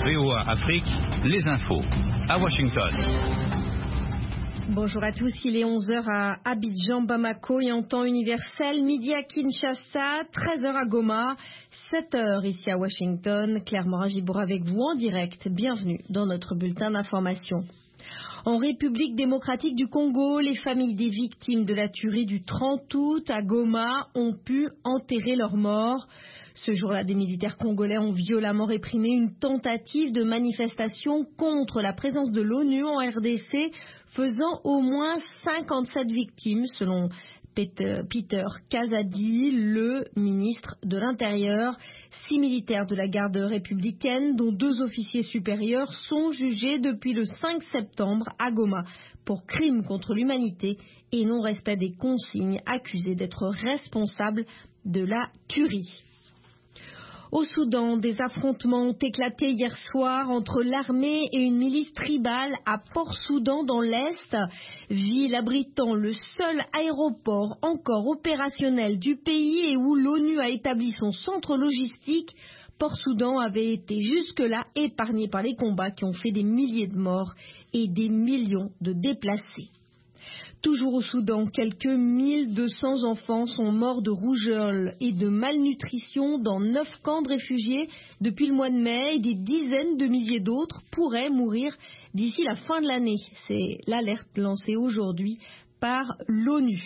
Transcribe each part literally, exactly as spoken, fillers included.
V O A Afrique, les infos à Washington. Bonjour à tous, il est onze heures à Abidjan, Bamako et en temps universel, midi à Kinshasa, treize heures à Goma, sept heures ici à Washington. Claire Morin-Gibour avec vous en direct. Bienvenue dans notre bulletin d'information. En République démocratique du Congo, les familles des victimes de la tuerie du trente août à Goma ont pu enterrer leurs morts. Ce jour-là, des militaires congolais ont violemment réprimé une tentative de manifestation contre la présence de l'ONU en R D C, faisant au moins cinquante-sept victimes, selon Peter, Peter Kazadi, le ministre de l'Intérieur. Six militaires de la garde républicaine, dont deux officiers supérieurs, sont jugés depuis le cinq septembre à Goma pour crimes contre l'humanité et non-respect des consignes, accusés d'être responsables de la tuerie. Au Soudan, des affrontements ont éclaté hier soir entre l'armée et une milice tribale à Port-Soudan dans l'Est, ville abritant le seul aéroport encore opérationnel du pays et où l'ONU a établi son centre logistique. Port-Soudan avait été jusque-là épargné par les combats qui ont fait des milliers de morts et des millions de déplacés. Toujours au Soudan, quelques mille deux cents enfants sont morts de rougeole et de malnutrition dans neuf camps de réfugiés depuis le mois de mai et des dizaines de milliers d'autres pourraient mourir d'ici la fin de l'année. C'est l'alerte lancée aujourd'hui par l'ONU.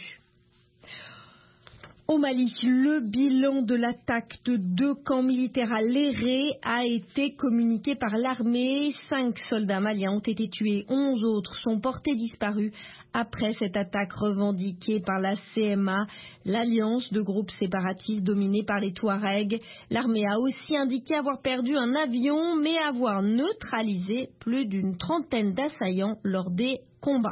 Au Mali, le bilan de l'attaque de deux camps militaires à Léré a été communiqué par l'armée. Cinq soldats maliens ont été tués, onze autres sont portés disparus après cette attaque revendiquée par la C M A, l'alliance de groupes séparatistes dominés par les Touaregs. L'armée a aussi indiqué avoir perdu un avion, mais avoir neutralisé plus d'une trentaine d'assaillants lors des combats.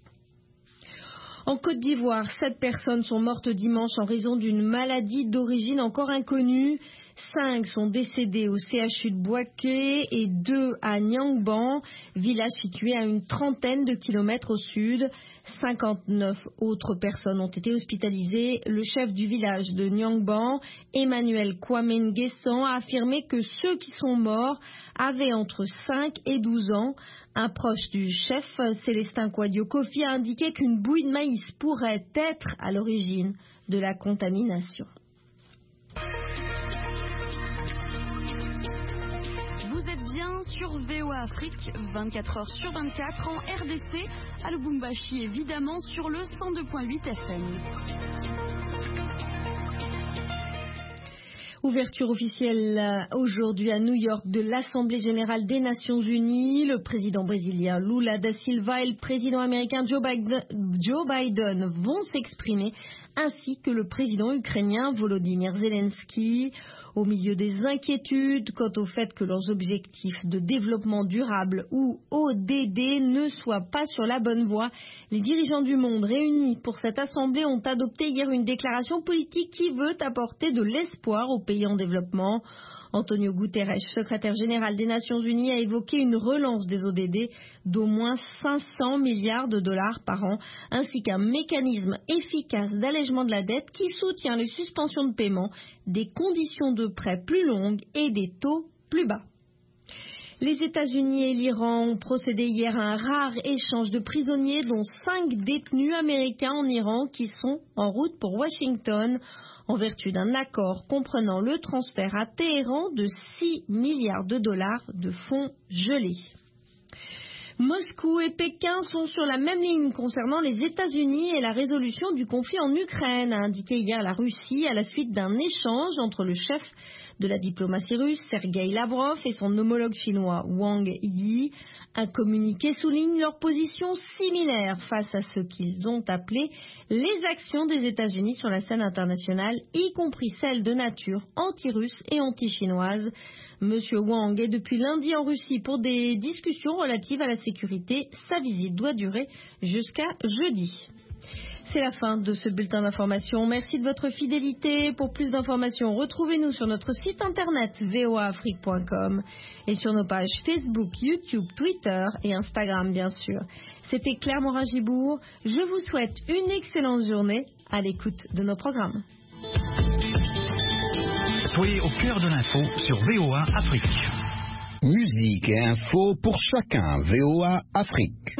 En Côte d'Ivoire, sept personnes sont mortes dimanche en raison d'une maladie d'origine encore inconnue. Cinq sont décédées au C H U de Bouaké et deux à Nyangban, village situé à une trentaine de kilomètres au sud. cinquante-neuf autres personnes ont été hospitalisées. Le chef du village de Nyangban, Emmanuel Kwame Nguessan, a affirmé que ceux qui sont morts avaient entre cinq et douze ans. Un proche du chef, Célestin Kouadio Kofi, a indiqué qu'une bouillie de maïs pourrait être à l'origine de la contamination. Vous êtes bien sur V O A Afrique, vingt-quatre heures sur vingt-quatre, en R D C, à Lubumbashi évidemment, sur le cent deux virgule huit F M. Ouverture officielle aujourd'hui à New York de l'Assemblée générale des Nations unies. Le président brésilien Lula da Silva et le président américain Joe Biden, Joe Biden vont s'exprimer, ainsi que le président ukrainien Volodymyr Zelensky. Au milieu des inquiétudes quant au fait que leurs objectifs de développement durable ou O D D ne soient pas sur la bonne voie, les dirigeants du monde réunis pour cette assemblée ont adopté hier une déclaration politique qui veut apporter de l'espoir aux pays en développement. Antonio Guterres, secrétaire général des Nations Unies, a évoqué une relance des O D D d'au moins cinq cents milliards de dollars par an, ainsi qu'un mécanisme efficace d'allègement de la dette qui soutient les suspensions de paiement, des conditions de prêt plus longues et des taux plus bas. Les États-Unis et l'Iran ont procédé hier à un rare échange de prisonniers, dont cinq détenus américains en Iran qui sont en route pour Washington, en vertu d'un accord comprenant le transfert à Téhéran de six milliards de dollars de fonds gelés. Moscou et Pékin sont sur la même ligne concernant les États-Unis et la résolution du conflit en Ukraine, a indiqué hier la Russie à la suite d'un échange entre le chef de la diplomatie russe, Sergueï Lavrov, et son homologue chinois, Wang Yi. Un communiqué souligne leur position similaire face à ce qu'ils ont appelé les actions des États-Unis sur la scène internationale, y compris celles de nature anti-russe et anti-chinoise. Monsieur Wang est depuis lundi en Russie pour des discussions relatives à la sécurité. Sa visite doit durer jusqu'à jeudi. C'est la fin de ce bulletin d'information. Merci de votre fidélité. Pour plus d'informations, retrouvez-nous sur notre site internet v o a afrique point com et sur nos pages Facebook, YouTube, Twitter et Instagram, bien sûr. C'était Claire Morin-Gibour. Je vous souhaite une excellente journée à l'écoute de nos programmes. Soyez au cœur de l'info sur V O A Afrique. Musique et info pour chacun. V O A Afrique.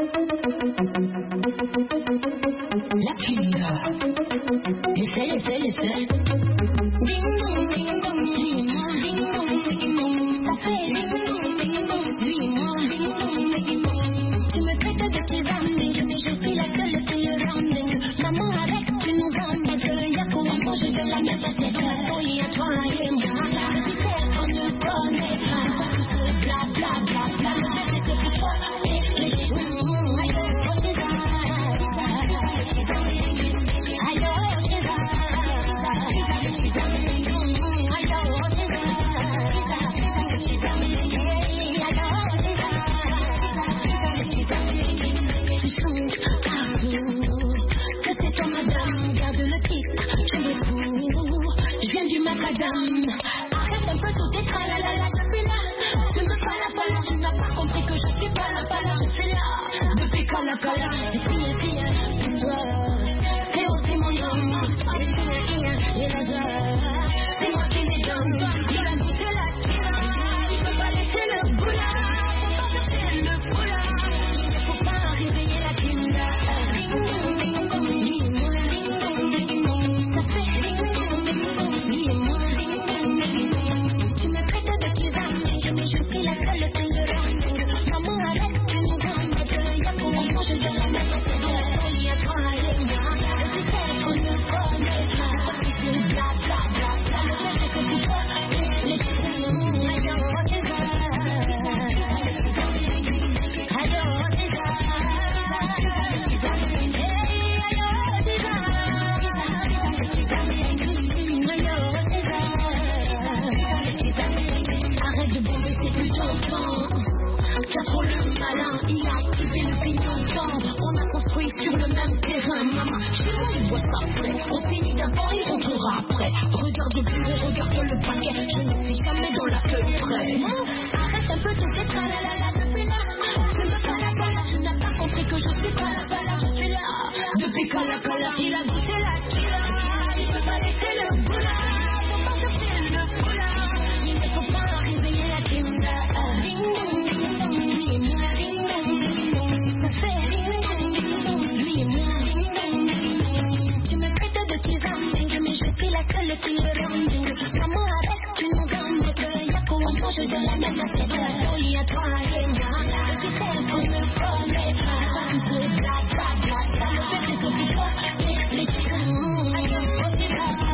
La Kinda. L'effet, l'effet, l'effet. Ding dong, ding dong, ding dong, ding dong, ding dong. Ça fait ding dong, ding dong, ding dong, ding dong, ding dong. Tu me traites de kidnapping, mais je suis la seule qui le rending. Maman, arrête, tu nous embêtes. Y'a qu'au moment je de la même tête. Oui, à toi et moi. Tu sais qu'on ne connaît pas. Bla bla bla bla. C'est pour toi et les gens. Arrête un peu tout tes tralalala depuis là. Tu me fais la pala, tu n'as pas compris que je suis pas la pala. Je suis là, depuis quand la pala. Et puis et puis, c'est toi. C'est aussi mon homme. Et puis et puis, et la joie. C'est moi qui les donne. Il a goûté la tira. Il peut pas laisser le boula. Faut pas chercher le boula. Faut pas réveiller la kinda. Ding dong, ding dong, ding dong, ding dong. Ça fait ding dong, ding dong, ding dong. Tu me traites de kidnapping, mais je suis la seule qui le rend. Maman, arrête, tu nous embêtes. Y'a qu'au moment je de la même tête. Il y a toi et moi. Je sais qu'on ne connaît pas. C'est bla bla bla bla. Le fait c'est que pour toi, les gens. Adore tes Adore tes Arrête de bomber, c'est plus ton temps. T'as trop le malin, il a activé le clignotant. On a construit sur le même terrain, maman. Chez moi, ils voient ça frais. On finit d'abord, ils rentrera après. Regarde plus haut, regarde le paquet. Je ne suis jamais dans la peu près. Arrête un peu de tes tralalala depuis là. Tu me fais la pala, tu n'as pas compris que je suis pas la pala. Je suis là, depuis quand la cola, il a goûté la tira. Il peut pas laisser le boula. Faut pas chercher le boula. Il ne faut pas réveiller la kinda. Ding dong, ding dong, ding dong, ding dong, ding dong. Ça fait ding dong, ding dong, ding dong, ding dong, ding dong. Tu me traites de kidnapping, mais je suis la seule qui le rending. Maman, arrête, tu nous embêtes. Y'a qu'au moment je de la même tête. Oui, à toi et moi. Je sais qu'on ne connaît pas. C'est bla bla bla bla. Le fait c'est que pour toi, les gens. Adore tes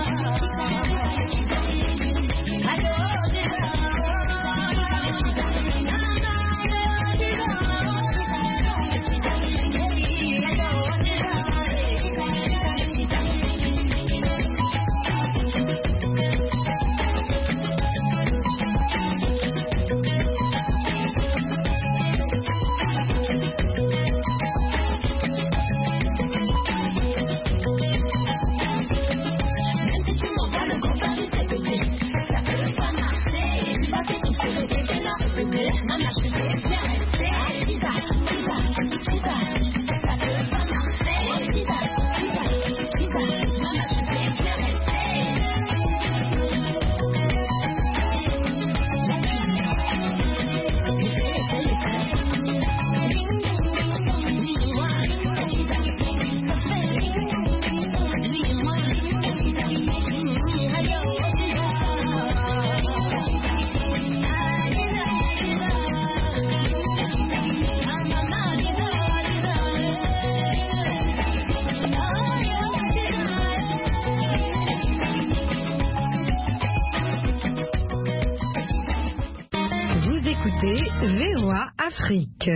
Adore tes V O A Afrique.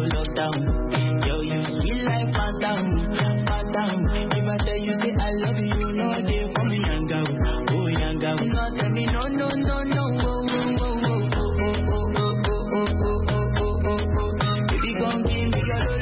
I love you.